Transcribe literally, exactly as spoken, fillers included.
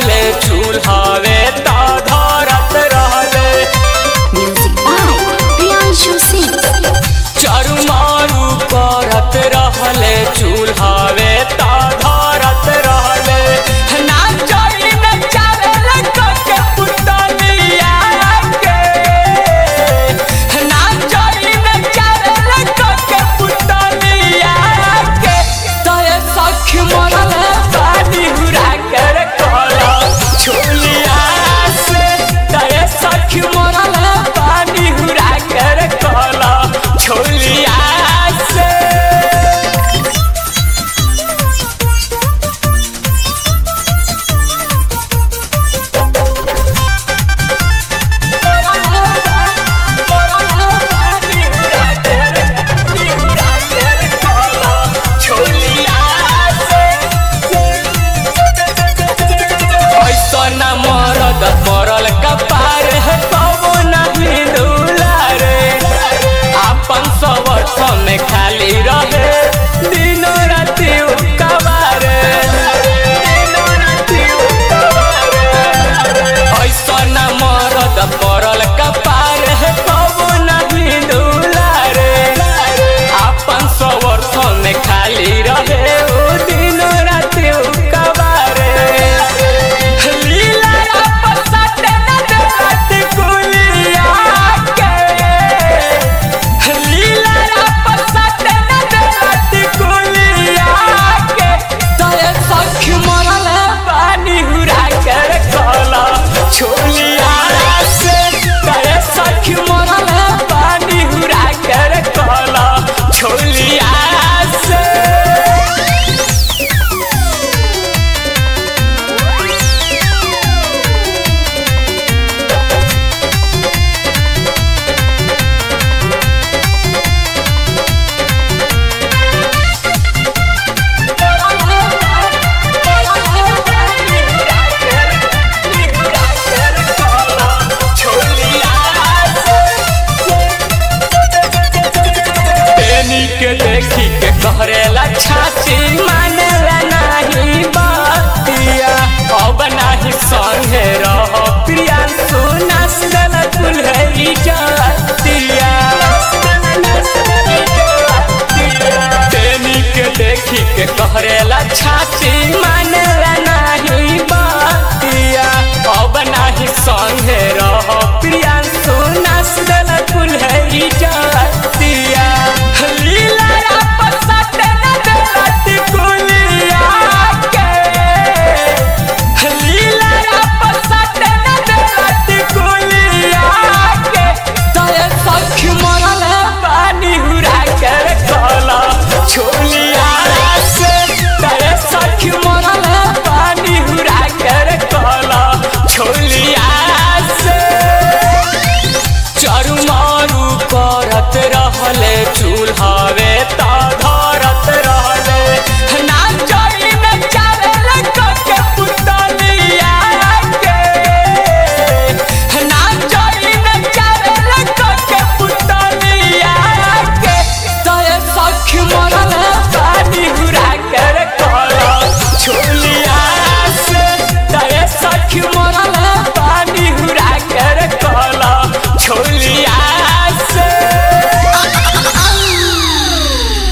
रहले चूल्हावे ता धरत रहले। Music by Priyanshu Singh. चारू मारू करत रहले चूल्हावे ता धरत रहले। ना चली न चावल के पुतलिया के, ना चली न चावल के पुतलिया के। तय सखी मरल पानी हुरा कर कला छोलिया से। तय सखी मरल पानी हुरा कर कला छोलिया से। ऐसा मरद मरल कपार है कबो नहीं दुलारे। अपन सवथ में खाली रहे दिनो राति कबारे। ऐसा मरद मरल कपार है कबो नहीं दुलारे। अपन सवथ में खाली रहे दिनो राति कबारे। छोलिया से तय सखी मरल पानी हुरा कर कला छोलिया से। के देखी के कहरेला छाती मानेला नहीं बातिया। अब नहीं संगे रह प्रियांशु नाच देला कुल्हरी जातिया। तेनी के देखी के कहरेला छाती